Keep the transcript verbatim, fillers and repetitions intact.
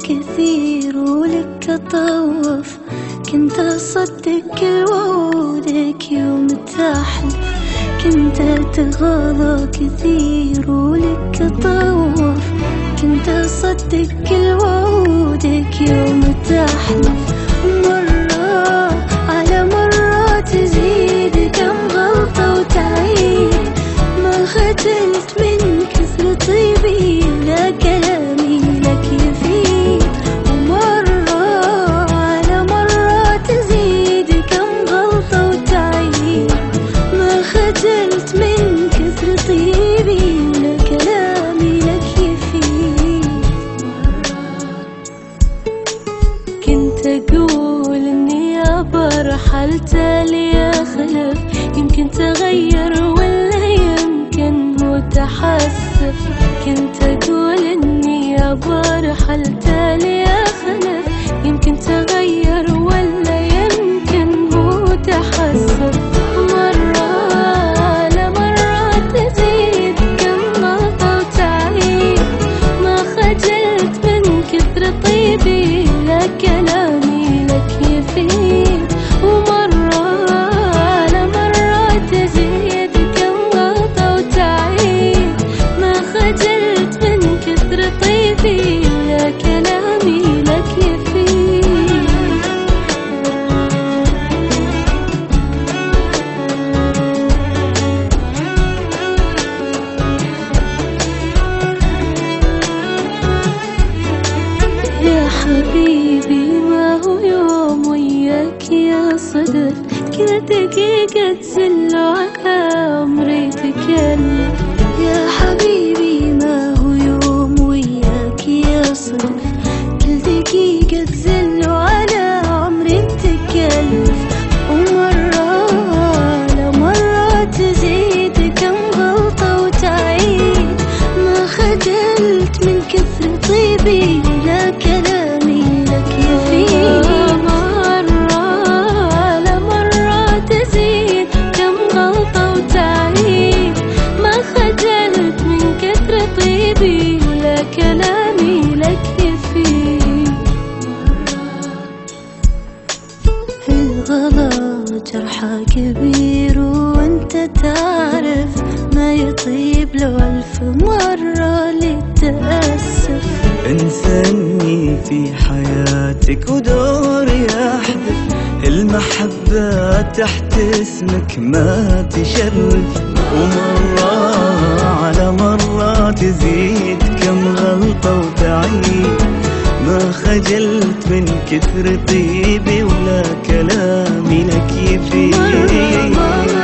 كثير ولك أطوف، كنت أصدق كل وعودك يوم تحلف، كنت أتغاضى كثير ولك أطوف، كنت أصدق كل وعودك يوم تحلف. مرة على مرة تزيد كم غلطة وتعيد، ما خجلت من كثر طيبي لا كلامي لك يفيد. ومرة على مرة تزيد كم غلطة وتعيد، ما خجلت من كثر طيبي لا كلامي لك يفيد. كنت أقول إني أبرحل تالي أخلف، يمكن تغير ولا يمكن متحسف. كنت أقول إني أبرحل تالي أخلف، يمكن تغير ولا يمكن متحسف. مرة على مرة تزيد كم غلطة وتعيد، ما خجلت من كثر طيبي لا كلامي لك يفيد. ومرة على مرة تزيد كم غلطة وتعيد، ما خجلت من كثر طيبي لا كلامي لك يفيد. يا حبيبي ما هو يوم وياك يا صدف، كل دقيقة تزل على عمري تكلف. يا حبيبي ما هو يوم وياك يا صدف، كل دقيقة تزل على عمري تكلف. ومرة على مرة تزيد كم غلطة وتعيد، ما خجلت من كثر طيبي لا كلامي لك يفيد. مرة على مرة تزيد كم غلطة وتعيد، ما خجلت من كثر طيبي لا كلامي لك يفيد. الغلط جرحه كبير وانت تعرف، ما يطيب لو ألف مرة للتأسف. انساني في حياتك ودوري أحذف، المحبة تحت اسمك ما تشرف. ومرة على مرة تزيد كم غلطة وتعيد، ما خجلت من كثر طيبي ولا كلامي لك يفيد.